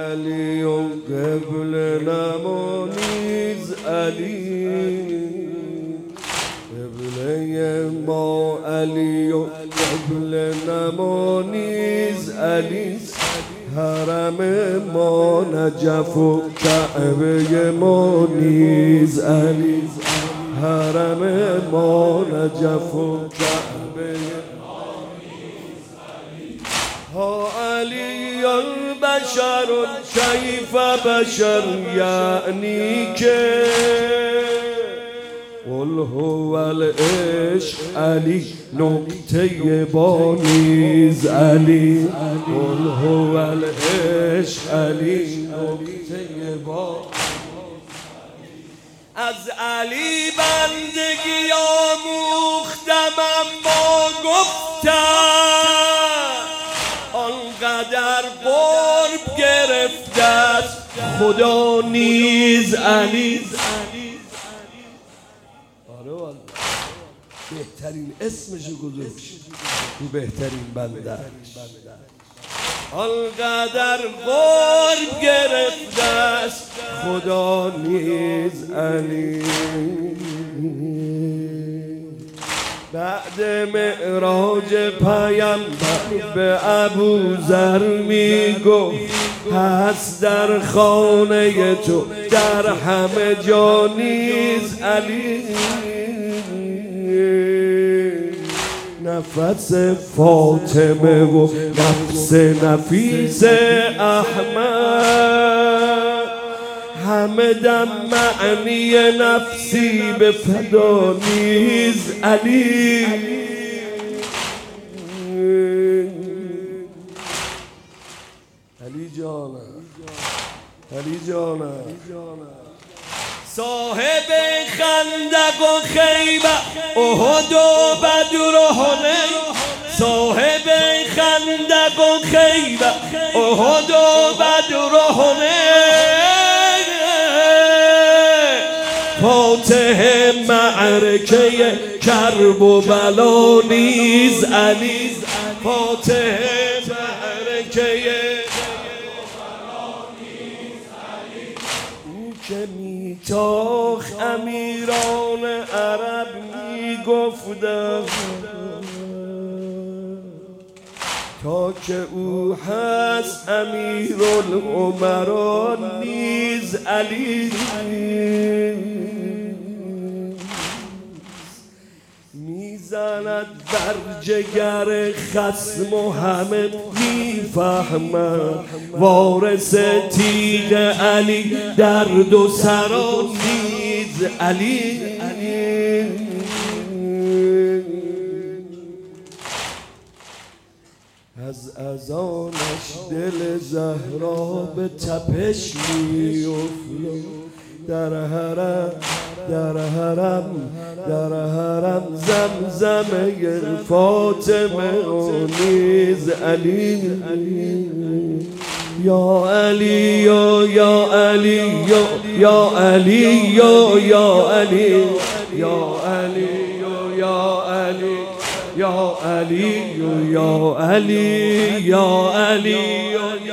علی و قبل نمانیز علی، قبله ما علی و قبل نمانیز علی، حرم ما نجف و کعبه ما نیز علی، حرم ما نجف و کعبه ما نیز علی. ها علی البشر کیف بشر، یعنی که قل هو العشق علی، نکته با نیز علی، قل هو العشق علی، نکته با. از علی بندگی آموختم اما گفتم آنقدر قرب گرفته است خدا نیز علی. بهترین اسمشو گذاشت تو بهترین بنده، آنقدر قرب گرفته است خدا نیز علی. بعد معراج پیامبر به ابوذر میگفت هست در خانه تو در همه جا نیز علی. نفس فاطمه و نفس نفیس احمد، همه دم معنی نفسی به فدا نیز علی. علی جانم، علی جانم، صاحب خندق و خیبر احد و بدر و حنین، صاحب خندق و خیبر احد و بدر و حنین، فاتح معرکه کرب و بلا نیز علی، فاتح معرکه که میتاخ امیران عرب میگفتند تا که او هست امیرالامرا نیز علی. میزند بر جگر خصم و همه میفهمد وارث تیغ علی در دو سرا نیز علی. از اذانش دل زهرا به تپش میافتاد، در حرم در حرم در حرم زمزمه فاطمه نیز علی. یا علی یا علی یا علی یا علی یا علی یا علی یا علی یا علی یا علی یا علی